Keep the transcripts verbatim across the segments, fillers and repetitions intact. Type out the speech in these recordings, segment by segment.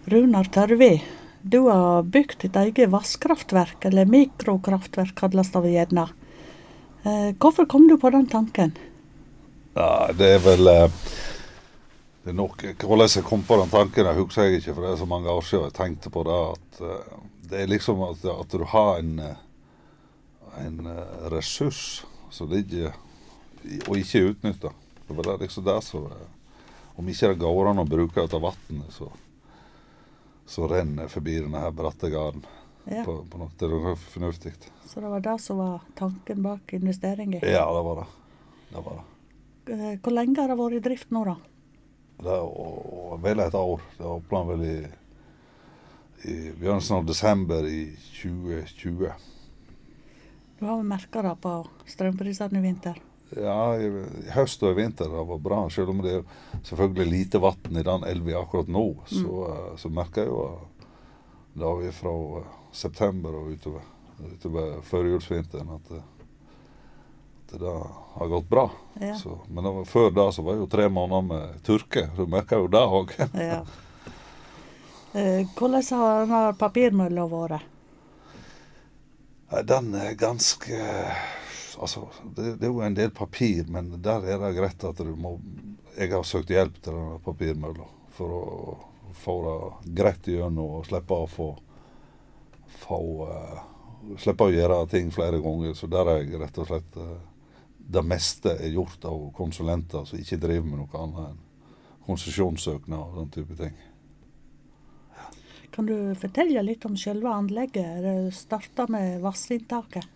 Runar Tørvi, du har byggt ditt eget vasskraftverk, eller mikrokraftverk kalles det vel gjerne. Eh, hvorfor kom du på den tanken? Ja, det er vel eh, det er nok, hvordan jeg kom på den tanken, jeg husker jeg ikke, for det er så mange år siden jeg tenkte på det, at eh, det er liksom at, at du har en, eh, en eh, ressurs som ligger i- og ikke utnyttet. Det var det liksom det som, eh, om ikke det går an å bruke ut av vattnet, så, så renner forbi denne her brattegarden Ja, på, på noe, det er noe fornuftig. så det var det som var tanken bak investeringen. Ja, det var det. Det var det. Eh, hvor lenge har det vært i drift nå da? Det var vel et år. Det åpnet vel i, i begynnelsen av desember i tjue tjue. Du har vel merket det på strømprisene i vinter. Ja, i, i høst og i vinter det var bra, selv om det er selvfølgelig lite vatten i den elven akkurat nå, så, eh, så merker jeg jo at da vi fra eh, september og utover, utover førjulsvinteren at, det- at det har gått bra. Ja. Så, men det var, før da så var det jo tre måneder med tørke, så merker jeg jo det også. Ja. Eh, hvordan har denne papirmøllen vært? Nei, Den er ganske Altså, det, det er jo en del papir, men der er det greit at du må Jeg har søkt hjelp til denne papirmølla for å få det greit gjennom og slippe å få, få uh, Slippe å gjøre ting flere ganger. Så der er jeg rett og slett uh, Det meste er gjort av konsulenter som ikke driver med noe annet enn konsesjonssøknad og den type ting. Kan du fortelle litt om selve anlegget? Det startet med vassinntaket.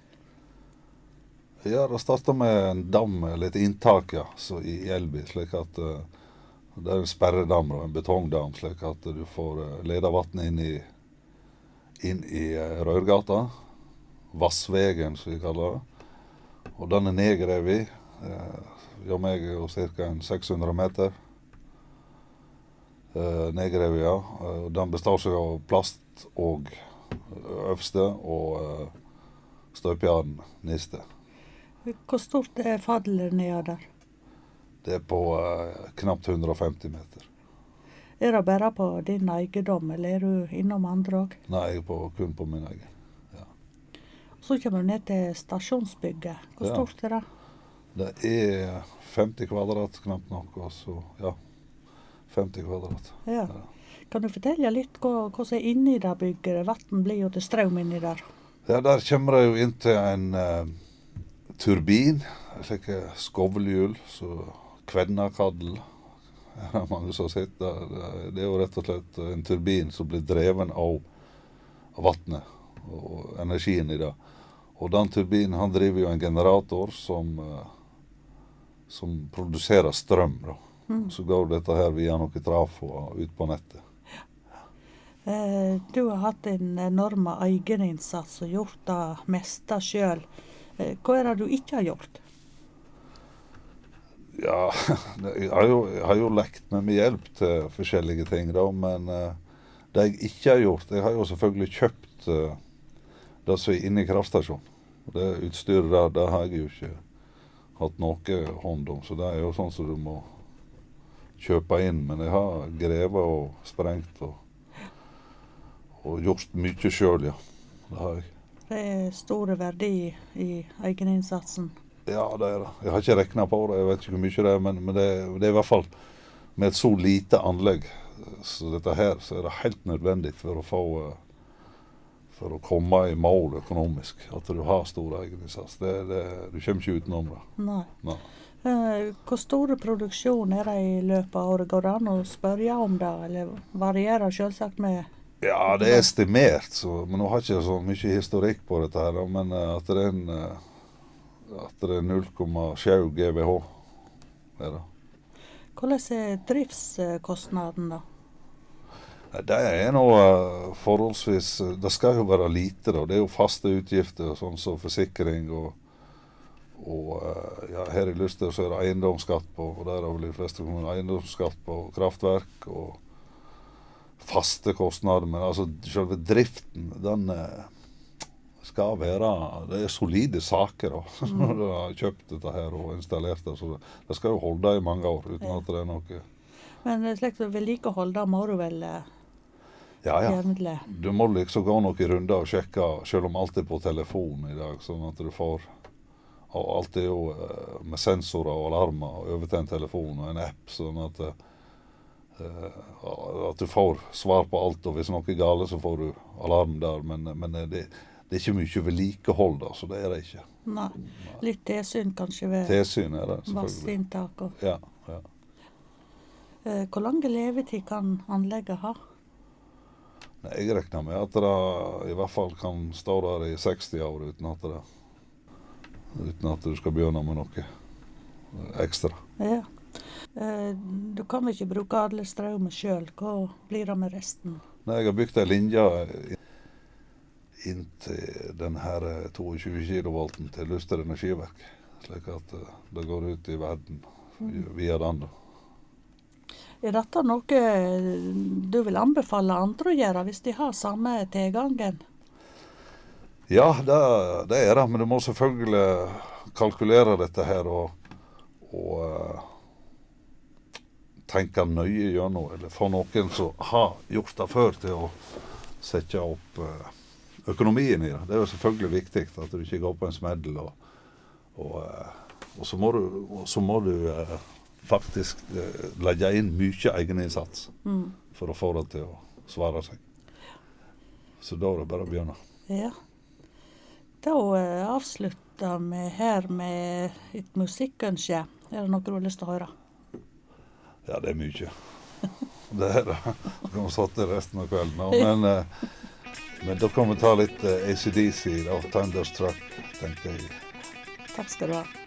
Ja, det startet med en dam, eller et inntak, ja, så i elven, slik at uh, det er en sperredam og en betongdam, slik at du får uh, lede vannet inn i, inn i uh, rørgata, vassvegen, som vi kaller det. Og den er nedgrevet, uh, ja, meg er jo cirka en seks hundre meter uh, nedgrevet, ja. Uh, den består seg av plast og øverste og uh, støpjarden niste. Hvor stort er fallet nede der? Det er på uh, knapt hundre og femti meter. Er det bare på din eiendom, eller er du innom andre også? Nei, jeg er på, kun på min egen. Så kommer du ned til stasjonsbygget. Hvor Ja. stort er det? Det er femti kvadrat, knapt nok, og så, ja, femti kvadrat. Ja. Kan du fortelle litt hva, hva som er inni det bygget? Vatten blir jo til strøm inni der. Ja, der kommer det jo inn til en uh, turbin, en slik skovlhjul, så kvennakaddel, er det mange som har sett. Det, det- det er jo rett og slett en turbin som blir dreven av, av vattnet og energien i det. Og den turbinen, han driver jo en generator som, uh, som produserer strøm, da. Så går dette her via noe trafo ut på nettet. Eh, du har hatt en enorm egeninnsats og gjort det meste selv. Eh, hva er det du ikke har gjort? Ja, det- jeg har jo, jeg har jo lekt med min hjelp til forskjellige ting, da, men eh, det jeg ikke har gjort, jeg har jo selvfølgelig kjøpt eh, det som er inne i kraftstasjonen. Og det utstyret der, det har jeg jo ikke hatt noe hånd om, så det er jo sånn som du må kjøpe inn. Men jeg har grevet og sprengt og, og gjort mye selv, ja. Det har jeg. Det er store verdi i egeninnsatsen. Ja, det er det. Jeg har ikke regnet på det, jeg vet ikke hvor mye det er, men, men det, det er i hvert fall med et så lite anlegg så dette her, så er det helt nødvendig for å få eh, for å komme i mål økonomisk, at du har stor egeninnsats. Det, det, du kommer ikke utenom det. Nei. Nei. Eh, hvor store produksjon er det i løpet av året? Går det an å spørre om det, eller varierer selvsagt med... Ja, det er estimert, så, men nå har jeg ikke så mye historikk på dette her, da, men eh, at det er en eh, at det er null komma sju G W H. Er det. Hvordan er driftskostnaden da? Nei, det er noe eh, forholdsvis, eh, det skal jo være lite da, det er jo faste utgifter, sånn som forsikring og, og eh, ja, her i Luster så er det eiendomsskatt på, og der har vel de fleste kommuner eiendomsskatt på kraftverk og faste kostnader, men altså selve driften, den eh, skal være, det er solide saker da, når du har kjøpt dette her og installert det, så det, det skal jo holde i mange år, uten Ja. at det er noe. Men slik som vedlikehold, da må du vel... eh, Ja, ja. jevnlig. Du må liksom gå noen runder og sjekke, selv om alt er på telefon i dag, sånn at du får, og alt er jo eh, med sensorer og alarmer over til en telefon og en app, sånn at, eh, at du får svar på alt, og hvis noe er gale så får du alarm der, men, men det, det er ikke mye vedlikehold da, så det er det ikke. Nei, litt tilsyn kanskje ved Tilsyn er det, selvfølgelig. vassinntak. Og, Ja, ja. eh, hvor lang levetid kan anlegget ha? Nei, jeg regner med at det i hvert fall kan stå der i seksti år uten at det, uten at du skal begynne med noe ekstra. Ja. Eh, du kan vel ikke bruke alle strømmer selv. Hva blir det med resten? Nei, jeg har bygd en linje inn til den her tjueto kilovolten til Luster energiverk, slik at eh, det går ut i verden via den. da. Er dette noe du vil anbefale andre å gjøre hvis de har samme tilgangen? Ja, det, det er det, men du må selvfølgelig kalkulere dette her og, og uh, tenke nøye gjennom, eller få noen som har gjort det før til å sette opp uh, økonomien i det. Det er jo selvfølgelig viktig at du ikke går på en smedel, og, og, uh, og så må du, og så må du uh, faktisk uh, legge inn mye egeninnsats Mm. for å få det til å svare seg. Så da er det bare å begynne. Ja. Da eh, avslutter vi her med et musikkønske. Er det noe du har lyst til å høre? Ja, det er mye. Det er det. Du kan satt det resten av kvelden. nå, Men, uh, men da kan vi ta litt uh, A C D C, da, Thunderstruck, tenker jeg. Takk skal du ha.